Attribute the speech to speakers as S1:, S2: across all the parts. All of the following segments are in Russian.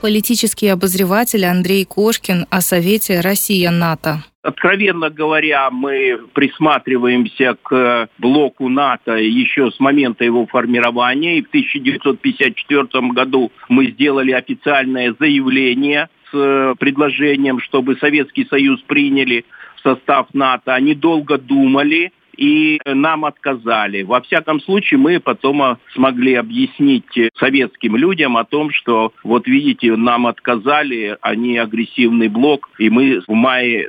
S1: политический обозреватель Андрей Кошкин о Совете Россия-НАТО.
S2: Откровенно говоря, мы присматриваемся к блоку НАТО еще с момента его формирования. И в 1954 году мы сделали официальное заявление с предложением, чтобы Советский Союз приняли в состав НАТО. Они долго думали и нам отказали. Во всяком случае, мы потом смогли объяснить советским людям о том, что, вот видите, нам отказали, они агрессивный блок, и мы в мае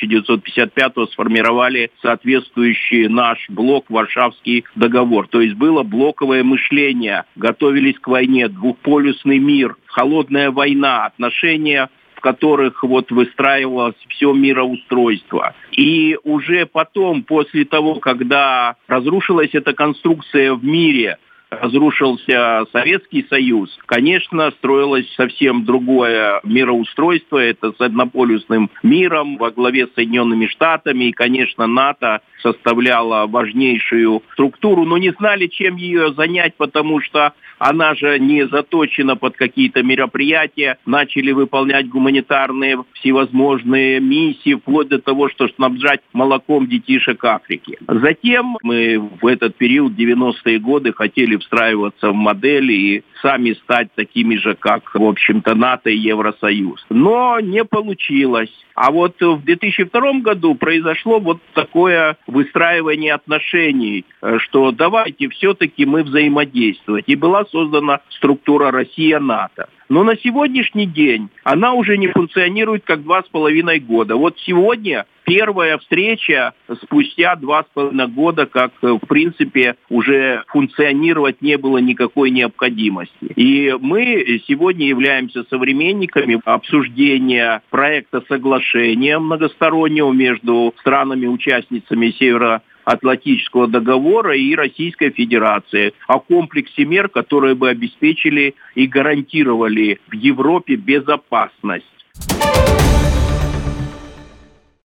S2: 1955-го сформировали соответствующий наш блок Варшавский договор. То есть было блоковое мышление, готовились к войне, двухполюсный мир, холодная война, отношения, в которых вот выстраивалось все мироустройство. И уже потом, после того, когда разрушилась эта конструкция в мире, разрушился Советский Союз, конечно, строилось совсем другое мироустройство. Это с однополюсным миром во главе с Соединенными Штатами. И, конечно, НАТО составляла важнейшую структуру, но не знали, чем ее занять, потому что она же не заточена под какие-то мероприятия. Начали выполнять гуманитарные всевозможные миссии, вплоть до того, что снабжать молоком детишек Африки. Затем мы в этот период, 90-е годы, хотели встраиваться в модели и сами стать такими же, как, в общем-то, НАТО и Евросоюз. Но не получилось. А вот в 2002 году произошло вот такое выстраивание отношений, что давайте все-таки мы взаимодействовать. И была создана структура Россия-НАТО. Но на сегодняшний день она уже не функционирует как 2,5 года. Вот сегодня первая встреча спустя 2,5 года, как, в принципе, уже функционировать не было никакой необходимости. И мы сегодня являемся современниками обсуждения проекта соглашения многостороннего между странами-участницами Североатлантического договора и Российской Федерации о комплексе мер, которые бы обеспечили и гарантировали в Европе безопасность.